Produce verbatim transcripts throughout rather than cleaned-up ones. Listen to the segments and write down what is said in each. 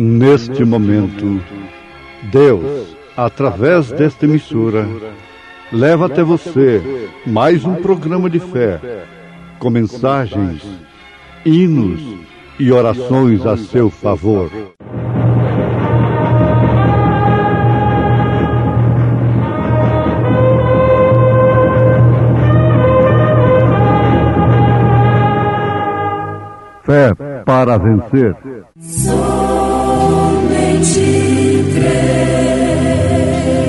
Neste momento, Deus, através desta emissora, leva até você mais um programa de fé, com mensagens, hinos e orações a seu favor. Fé para vencer. Somente crer,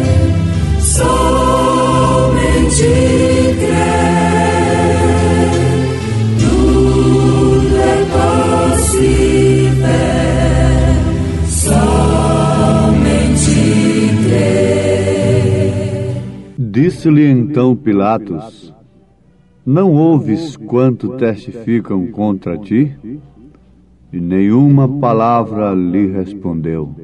somente crer, tudo é possível, somente crer. Disse-lhe então Pilatos: não ouves quanto testificam contra ti? E nenhuma palavra lhe respondeu.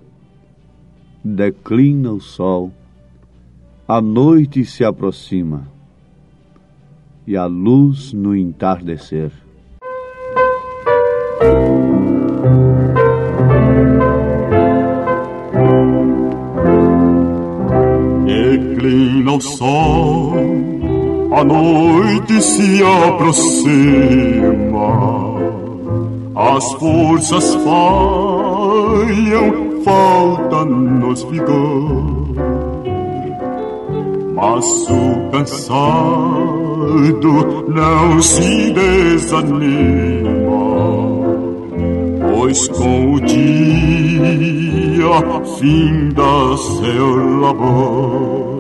Declina o sol, a noite se aproxima, e a luz no entardecer. Declina o sol, a noite se aproxima, as forças falham, falta-nos vigor, mas o cansado não se desanima, pois com o dia finda seu labor.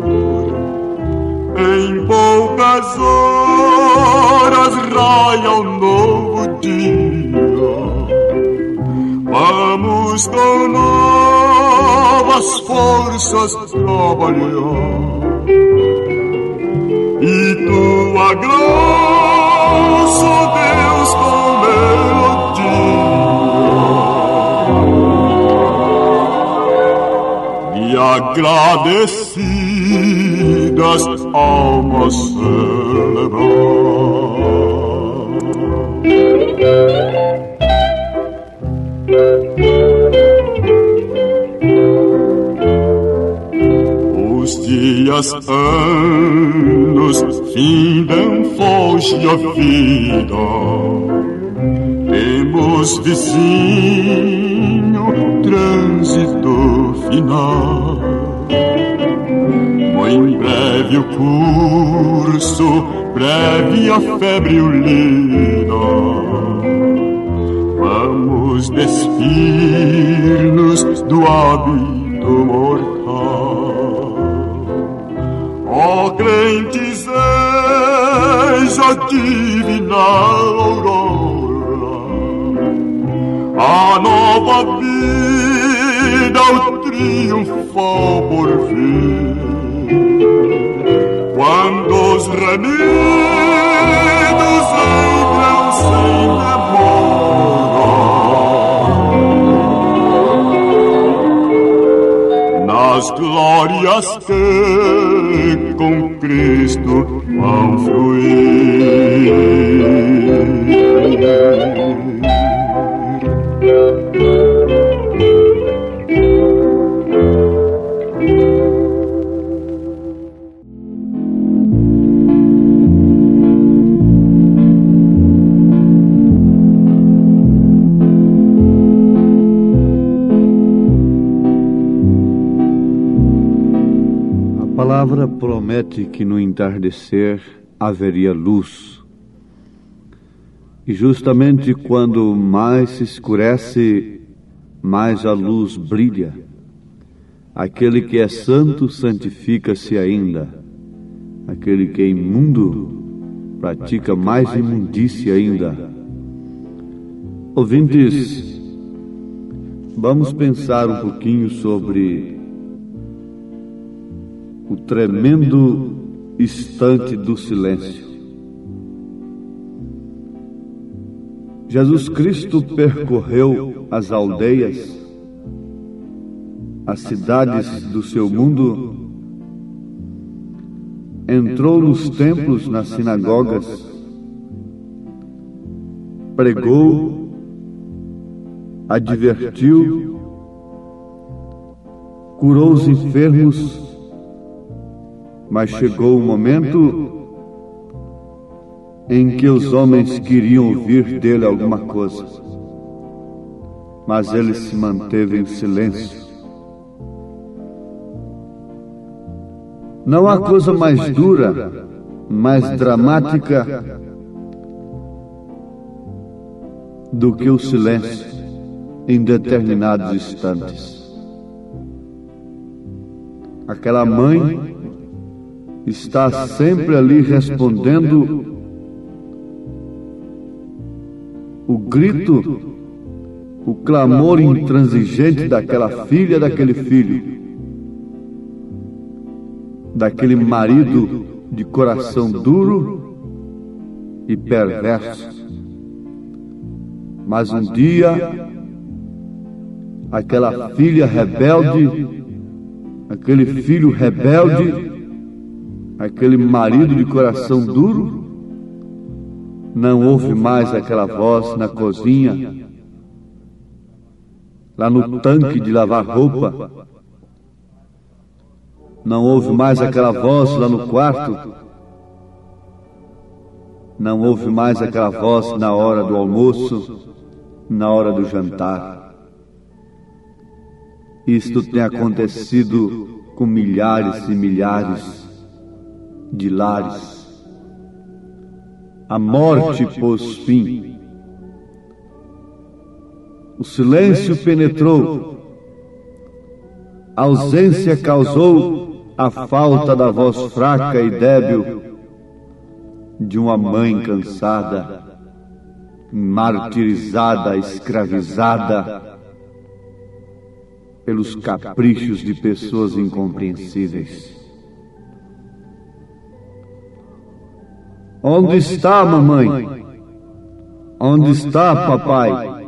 Em poucas horas raia um novo dia, vamos com novas forças trabalhar, e tua graça, Deus, com melodia, e agradecidas almas celebrar. Os dias, anos, findam, foge a vida. Temos vizinho, trânsito final. Em breve o curso, breve a febre o lida. Vamos despir-nos do hábito mortal. Ó crentes, eis a divina aurora, a nova vida, o triunfal porvir. Quando os remidos entram sem demora nas glórias que com Cristo vão fluir. A palavra promete que no entardecer haveria luz. E justamente quando mais se escurece, mais a luz brilha. Aquele que é santo santifica-se ainda. Aquele que é imundo pratica mais imundícia ainda. Ouvintes, vamos pensar um pouquinho sobre o tremendo instante do silêncio. Jesus Cristo percorreu as aldeias, as cidades do seu mundo, entrou nos templos, nas sinagogas, pregou, advertiu curou os enfermos, mas chegou o momento em que os homens queriam ouvir dele alguma coisa, mas ele se manteve em silêncio. Não há coisa mais dura, mais dramática do que o silêncio em determinados instantes. Aquela mãe está sempre ali respondendo o grito, o clamor intransigente daquela filha, daquele filho, daquele marido de coração duro e perverso. Mas um dia, aquela filha rebelde, aquele filho rebelde, aquele marido de coração duro, não ouve mais aquela voz na cozinha, lá no tanque de lavar roupa, não ouve mais aquela voz lá no quarto, não ouve mais aquela voz na hora do almoço, na hora do jantar. Isto tem acontecido com milhares e milhares de lares. A morte pôs fim. O silêncio penetrou. A ausência causou a falta da voz fraca e débil de uma mãe cansada, martirizada, escravizada pelos caprichos de pessoas incompreensíveis. Onde está, mamãe? Onde está, papai?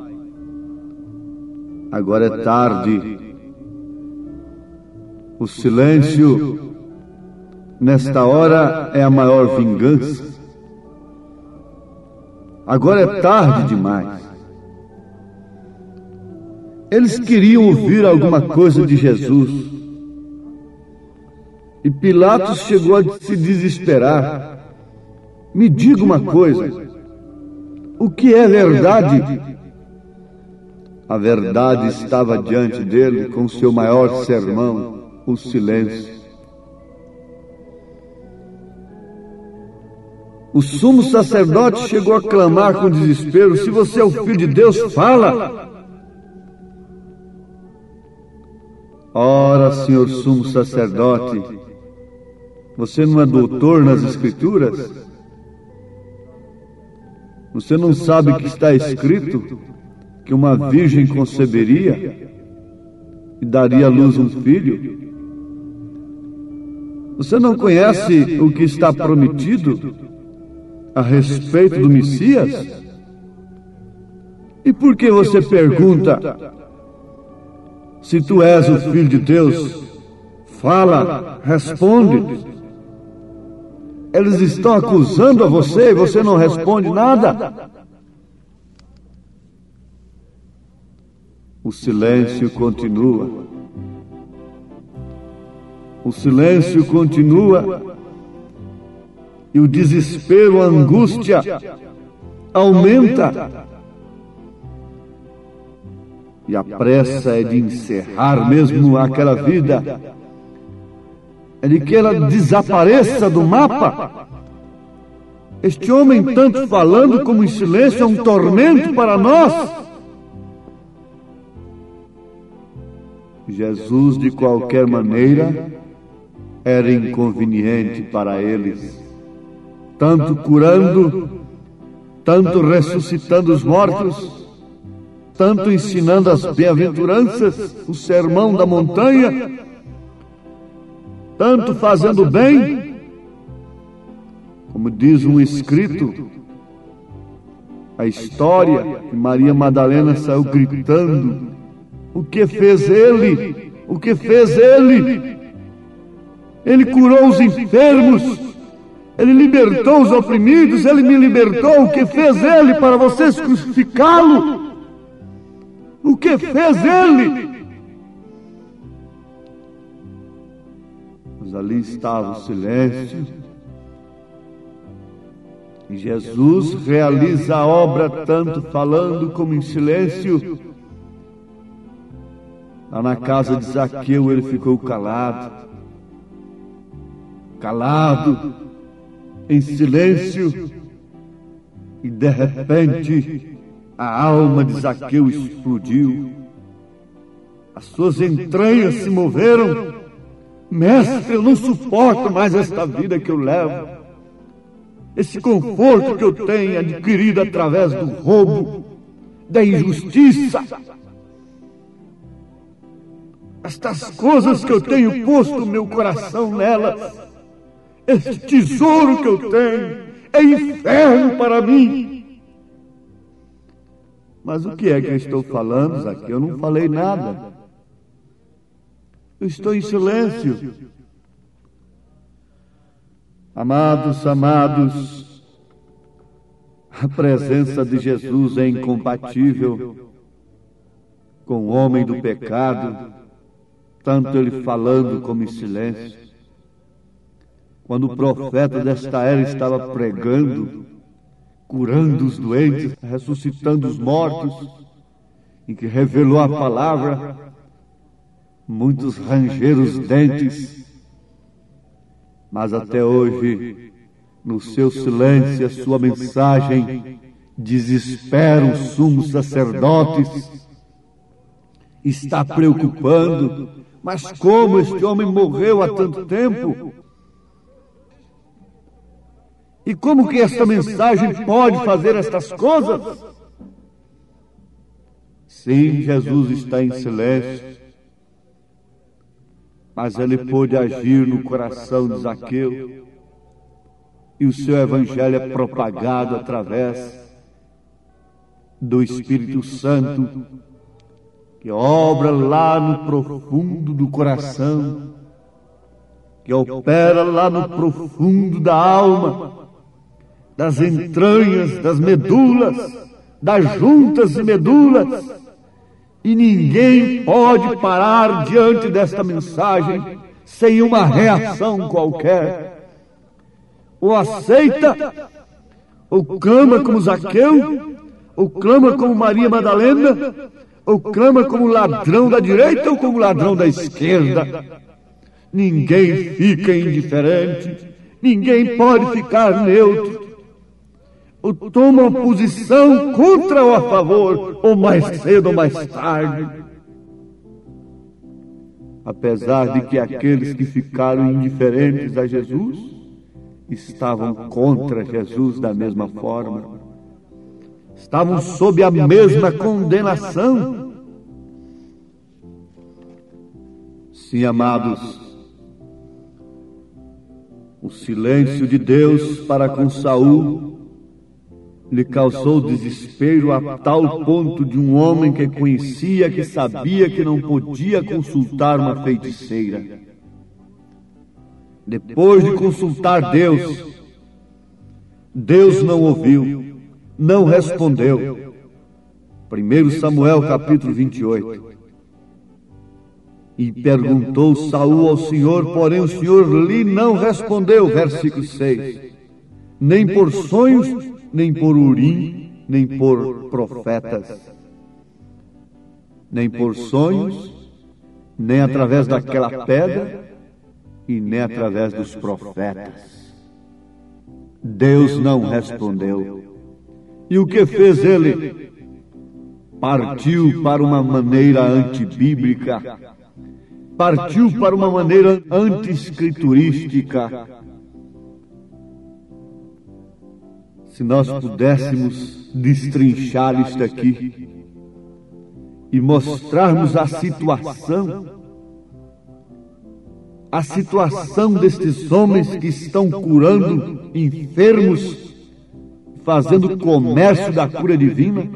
Agora é tarde. O silêncio, nesta hora, é a maior vingança. Agora é tarde demais. Eles queriam ouvir alguma coisa de Jesus. E Pilatos chegou a se desesperar. Me diga uma coisa, o que é verdade? A verdade estava diante dele com seu maior sermão, o silêncio. O sumo sacerdote chegou a clamar com desespero: se você é o Filho de Deus, fala! Ora, senhor sumo sacerdote, você não é doutor nas Escrituras? Você não sabe que está escrito que uma virgem conceberia e daria à luz um filho? Você não conhece o que está prometido a respeito do Messias? E por que você pergunta: se tu és o Filho de Deus, fala, responde? Eles estão acusando a você e você não responde nada. O silêncio continua. O silêncio continua. E o desespero, a angústia aumenta. E a pressa é de encerrar mesmo aquela vida. É de que ela desapareça do mapa. Este homem, tanto falando como em silêncio, é um tormento para nós. Jesus, de qualquer maneira, era inconveniente para eles, tanto curando, tanto ressuscitando os mortos, tanto ensinando as bem-aventuranças, o sermão da montanha, tanto fazendo bem, como diz um escrito, a história que Maria Madalena saiu gritando: o que fez ele? O que fez ele? Ele curou os enfermos, ele libertou os oprimidos, ele me libertou. O que fez ele para vocês crucificá-lo? O que fez ele? ali estava o silêncio. E Jesus realiza a obra tanto falando como em silêncio. Lá na casa de Zaqueu ele ficou calado. Calado, em silêncio. E de repente a alma de Zaqueu explodiu. As suas entranhas se moveram. Mestre, eu não suporto mais esta vida que eu levo. Esse conforto que eu tenho adquirido através do roubo, da injustiça. Estas coisas que eu tenho posto o meu coração nelas. Este tesouro que eu tenho é inferno para mim. Mas o que é que eu estou falando, Zaqueu? Eu não falei nada. Eu estou em silêncio. Amados, amados, a presença de Jesus é incompatível com o homem do pecado, tanto ele falando como em silêncio. Quando o profeta desta era estava pregando, curando os doentes, ressuscitando os mortos, e que revelou a palavra, muitos rangeram os dentes. Mas até hoje, no seu silêncio, a sua mensagem desespera os sumos sacerdotes. Está preocupando. Mas como este homem morreu há tanto tempo? E como que esta mensagem pode fazer estas coisas? Sim, Jesus está em silêncio. Mas ele pôde agir no coração de Zaqueu. E o seu evangelho é propagado através do Espírito Santo, que obra lá no profundo do coração, que opera lá no profundo da alma, das entranhas, das medulas, das juntas e medulas. E ninguém pode parar diante desta mensagem sem uma reação qualquer. Ou aceita, ou clama como Zaqueu, ou clama como Maria Madalena, ou clama como ladrão da direita ou como ladrão da esquerda. Ninguém fica indiferente, ninguém pode ficar neutro. Ou toma uma posição contra ou a favor, ou mais cedo ou mais tarde. Apesar de que aqueles que ficaram indiferentes a Jesus estavam contra Jesus da mesma forma, estavam sob a mesma condenação. Sim, amados, o silêncio de Deus para com Saul lhe causou desespero a tal ponto de um homem que conhecia, que sabia que não podia consultar uma feiticeira. Depois de consultar Deus, Deus não ouviu, não respondeu. primeiro Samuel capítulo vinte e oito. E perguntou Saul ao Senhor, porém o Senhor lhe não respondeu. Versículo seis. Nem por sonhos, nem por urim, nem por profetas, nem por sonhos, nem através daquela pedra, e nem através dos profetas. Deus não respondeu. E o que fez ele? Partiu para uma maneira antibíblica, partiu para uma maneira anti-escriturística. Se nós pudéssemos destrinchar isto aqui e mostrarmos a situação, a situação destes homens que estão curando enfermos, fazendo comércio da cura divina,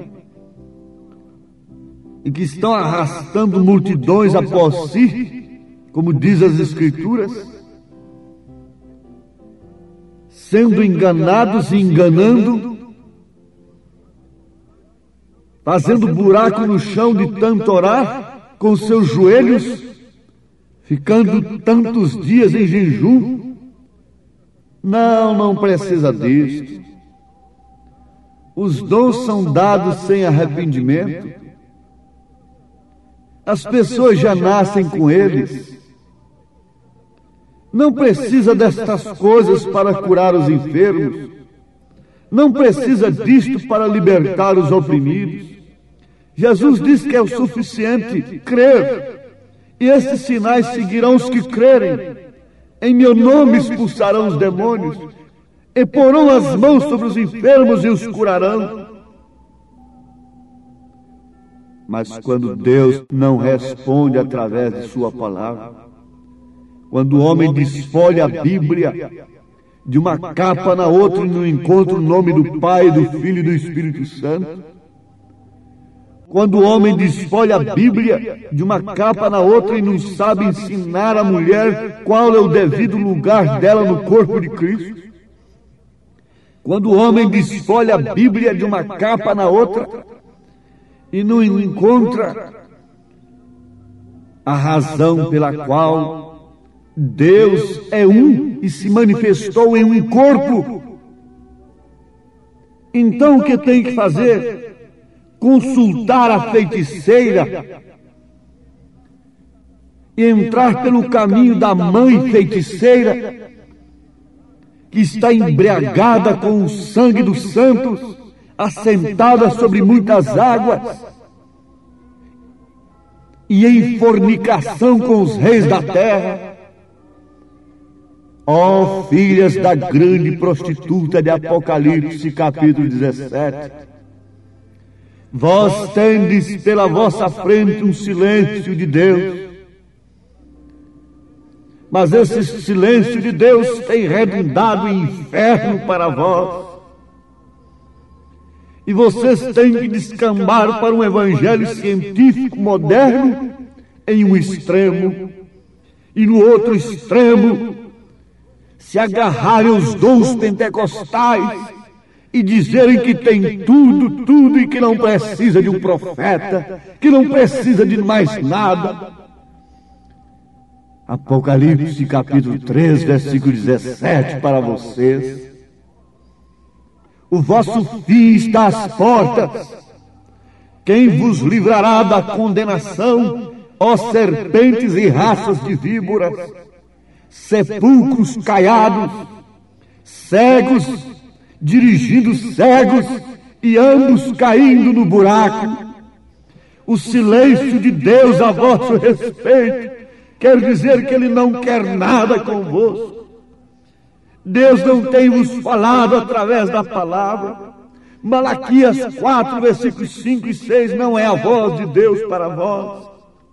e que estão arrastando multidões após si, como diz as Escrituras, sendo enganados e enganando, fazendo buraco no chão de tanto orar, com seus joelhos ficando tantos dias em jejum. Não, não precisa disto. Os dons são dados sem arrependimento. As pessoas já nascem com eles. Não precisa destas coisas para curar os enfermos. Não precisa disto para libertar os oprimidos. Jesus diz que é o suficiente crer. E estes sinais seguirão os que crerem. Em meu nome expulsarão os demônios. E porão as mãos sobre os enfermos e os curarão. Mas quando Deus não responde através de sua palavra, quando o homem desfolha a Bíblia de uma capa na outra e não encontra o nome do Pai, do Filho e do Espírito Santo, quando o homem desfolha a Bíblia de uma capa na outra e não sabe ensinar a mulher qual é o devido lugar dela no corpo de Cristo, quando o homem desfolha a Bíblia de uma capa na outra e não encontra a razão pela qual Deus é um e se manifestou em um corpo, então o que tem que fazer? Consultar a feiticeira e entrar pelo caminho da mãe feiticeira, que está embriagada com o sangue dos santos, assentada sobre muitas águas, e em fornicação com os reis da terra. Ó oh, filhas da grande prostituta de Apocalipse, capítulo dezessete, vós tendes pela vossa frente um silêncio de Deus, mas esse silêncio de Deus tem redundado em inferno para vós. E vocês têm que descambar para um evangelho científico moderno em um extremo, e no outro extremo se agarrarem os dons pentecostais e dizerem que tem tudo, tudo e que não precisa de um profeta, que não precisa de mais nada. Apocalipse capítulo três, versículo dezessete para vocês. O vosso fim está às portas. Quem vos livrará da condenação, ó serpentes e raças de víboras, sepulcros caiados, cegos dirigindo cegos e ambos caindo no buraco? O silêncio de Deus a vosso respeito quer dizer que Ele não quer nada convosco. Deus não tem vos falado através da palavra. Malaquias quatro, versículos cinco e seis não é a voz de Deus para vós.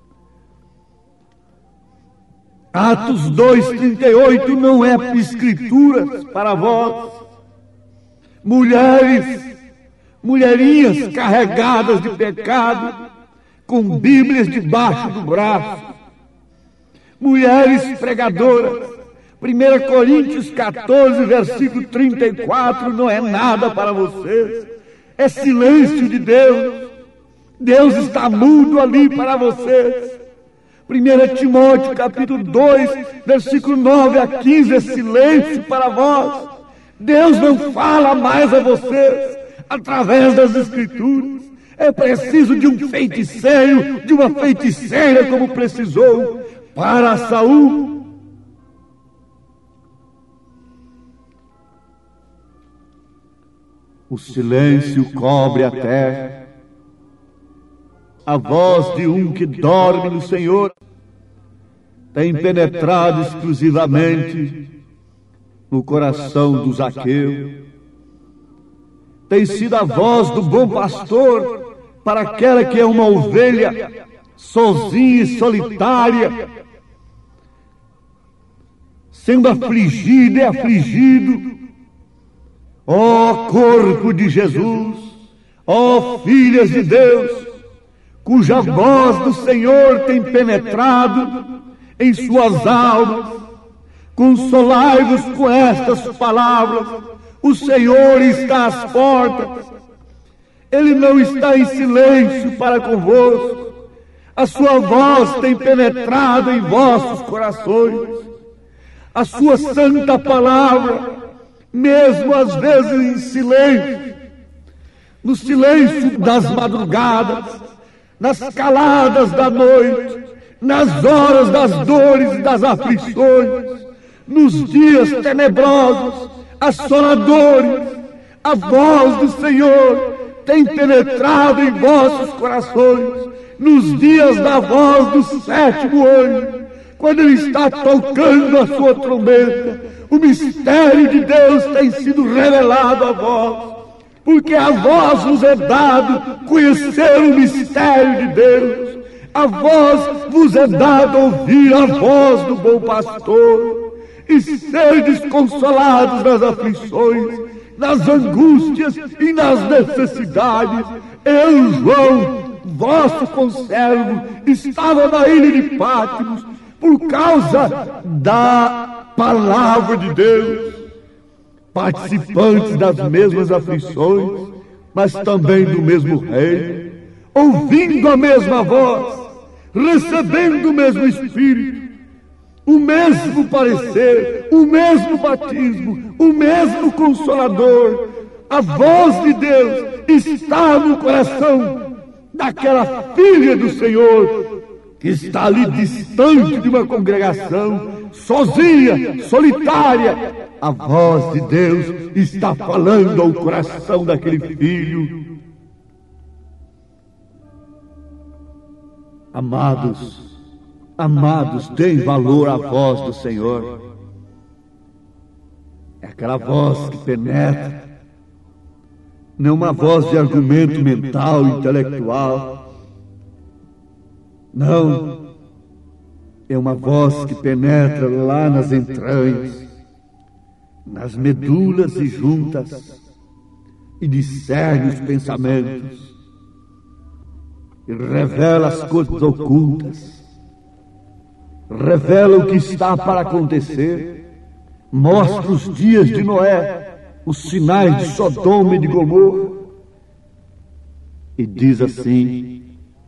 Atos dois, trinta e oito não é escrituras para vós. Mulheres, mulherinhas carregadas de pecado, com Bíblias debaixo do braço. Mulheres pregadoras. primeira Coríntios quatorze, versículo trinta e quatro, não é nada para vocês. É silêncio de Deus. Deus está mudo ali para vocês. primeira Timóteo capítulo dois, versículo nove a quinze, é silêncio para vós. Deus não fala mais a vocês através das Escrituras. É preciso de um feiticeiro, de uma feiticeira, como precisou para Saul. O silêncio cobre a terra. A voz de um que dorme no Senhor tem penetrado exclusivamente no coração do Zaqueu. Tem sido a voz do bom pastor para aquela que é uma ovelha sozinha e solitária, sendo afligida e afligido. Ó corpo de Jesus, ó filhas de Deus, cuja voz do Senhor tem penetrado em suas almas, consolai-vos com estas palavras: o Senhor está às portas. Ele não está em silêncio para convosco. A sua voz tem penetrado em vossos corações. A sua santa palavra, mesmo às vezes em silêncio, no silêncio das madrugadas, nas caladas da noite, nas horas das dores e das aflições, nos dias tenebrosos, assoladores, a voz do Senhor tem penetrado em vossos corações, nos dias da voz do sétimo anjo, quando ele está tocando a sua trombeta, o mistério de Deus tem sido revelado a vós, porque a vós vos é dado conhecer o mistério de Deus, a vós vos é dado ouvir a voz do bom pastor, e serdes consolados nas aflições, nas angústias e nas necessidades. Eu, João, vosso conservo, estava na ilha de Patmos por causa da palavra de Deus, participantes das mesmas aflições, mas também do mesmo reino, ouvindo a mesma voz, recebendo o mesmo Espírito, o mesmo parecer, o mesmo batismo, o mesmo Consolador. A voz de Deus está no coração daquela filha do Senhor que está ali distante de uma congregação, sozinha, solitária. A voz de Deus está falando ao coração daquele filho. Amados, amados, deem valor à voz do Senhor. É aquela voz que penetra, não uma voz de argumento mental, intelectual. Não, é uma voz que penetra lá nas entranhas, nas medulas e juntas, e discerne os pensamentos, e revela as coisas ocultas, revela o que está para acontecer, mostra os dias de Noé, os sinais de Sodoma e de Gomorra, e diz assim: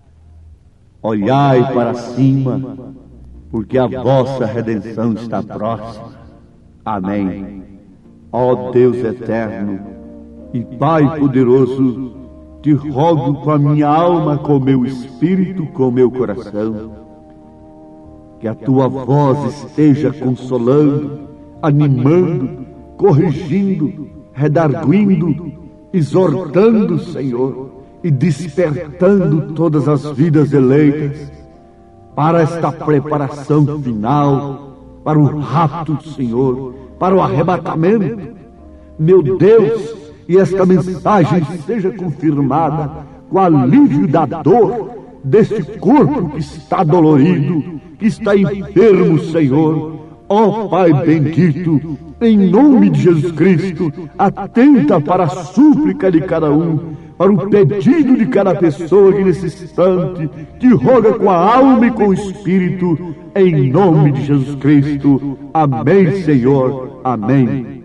olhai para cima, porque a vossa redenção está próxima. Amém. Ó Deus eterno e Pai poderoso, te rogo com a minha alma, com o meu espírito, com o meu coração, que a tua voz esteja consolando, animando, corrigindo, redarguindo, exortando, Senhor, e despertando todas as vidas eleitas para esta preparação final, para o rapto do Senhor, para o arrebatamento. Meu Deus, e esta mensagem seja confirmada com o alívio da dor deste corpo que está dolorido, que está enfermo, Senhor. Ó Pai bendito, em nome de Jesus Cristo, atenta para a súplica de cada um, para o pedido de cada pessoa que nesse instante te roga com a alma e com o espírito, em nome de Jesus Cristo. Amém, Senhor. Amém.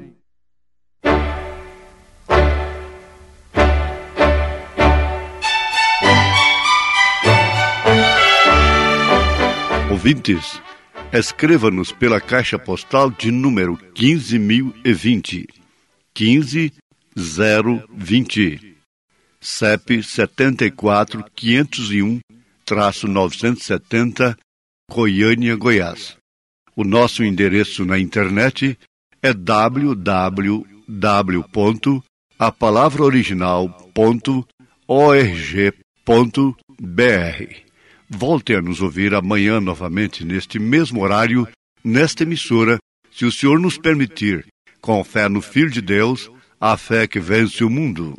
Ouvintes, escreva-nos pela caixa postal de número quinze mil e vinte, quinze zero vinte, C E P setenta e quatro quinhentos e um novecentos e setenta, Goiânia, Goiás. O nosso endereço na internet é w w w ponto a palavra original ponto org ponto b r. Volte a nos ouvir amanhã novamente neste mesmo horário, nesta emissora, se o Senhor nos permitir, com fé no Filho de Deus, a fé que vence o mundo.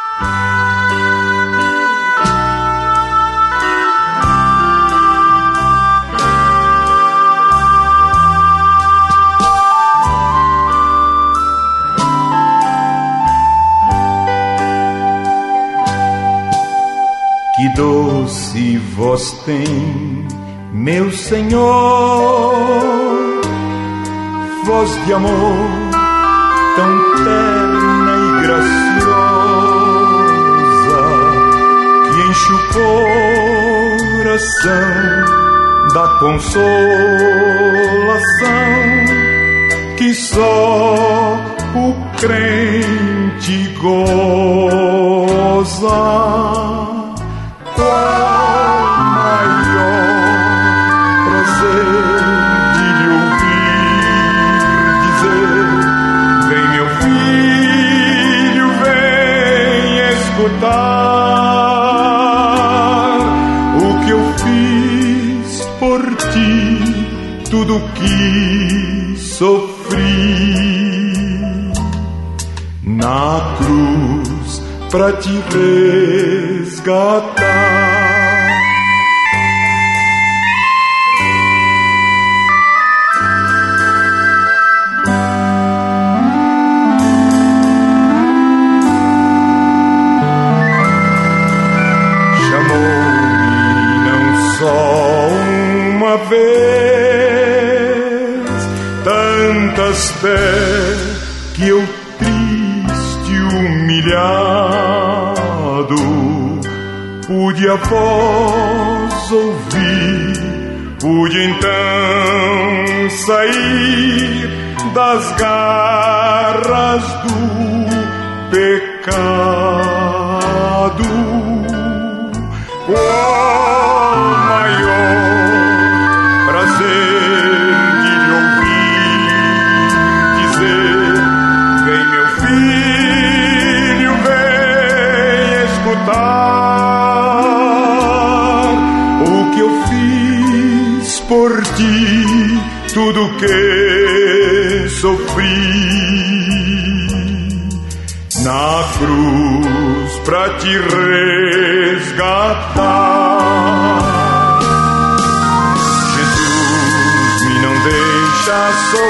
Que doce voz tem, meu Senhor, voz de amor tão terna e graciosa, que enche o coração da consolação que só o crente goza. Qual maior prazer de lhe ouvir dizer: vem meu filho, vem escutar o que eu fiz por ti, tudo que sofri na cruz pra te resgatar. Chamou-me não só uma vez, tantas vezes que eu humilhado pude a voz ouvir, pude então sair das garras do pecado. Oh, maior prazer de lhe ouvir dizer: vem meu filho, o que eu fiz por ti, tudo que sofri na cruz pra te resgatar. Jesus me não deixa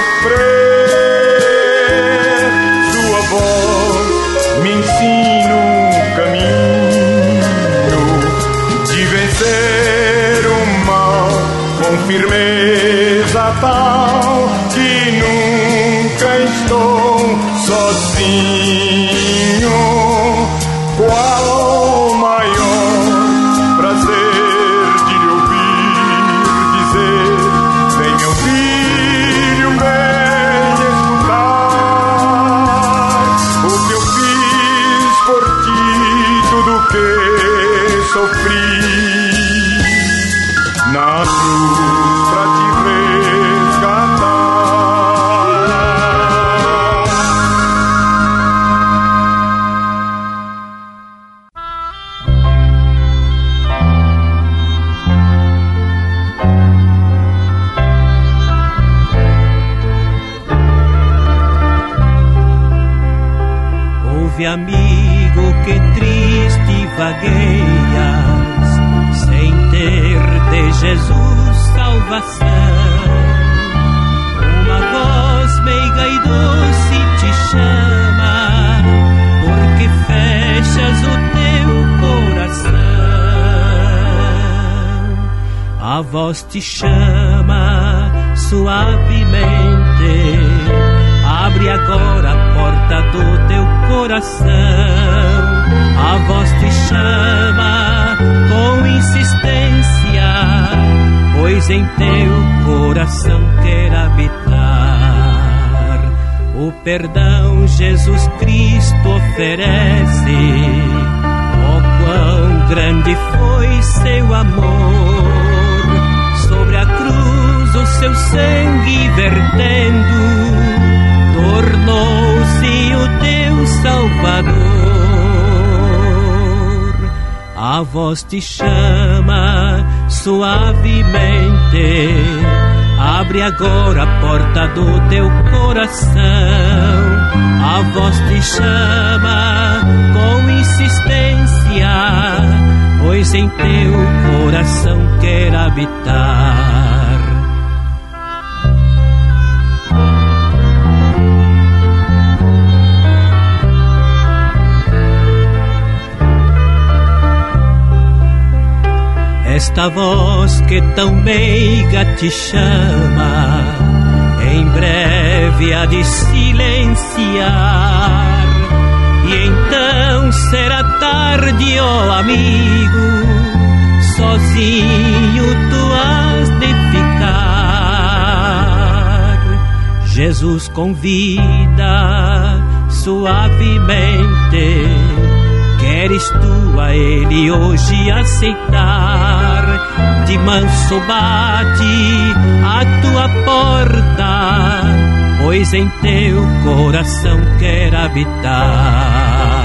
sofrer, sua voz me ensina o caminho de vencer o mal com firmeza tal que nunca estou sozinho. Qual o maior prazer de lhe ouvir dizer: vem meu filho, vem escutar o que eu fiz por ti, tudo que sofri na cruz pra te resgatar. Ouve, amigo, que triste vagueias sem ter de Jesus salvação. Uma voz meiga e doce te chama, porque fechas o teu coração. A voz te chama suavemente: abre agora a porta do teu coração. A voz te chama com insistência, pois em teu coração quer habitar. O perdão Jesus Cristo oferece. Oh, quão grande foi seu amor! Sobre a cruz o seu sangue vertendo, tornou-se o teu Salvador. A voz te chama suavemente: abre agora a porta do teu coração. A voz te chama com insistência, pois em teu coração quer habitar. Esta voz que tão meiga te chama, em breve há de silenciar, e então será tarde, ó amigo, sozinho tu has de ficar. Jesus convida suavemente. Queres tu a ele hoje aceitar? De manso bate a tua porta, pois em teu coração quer habitar.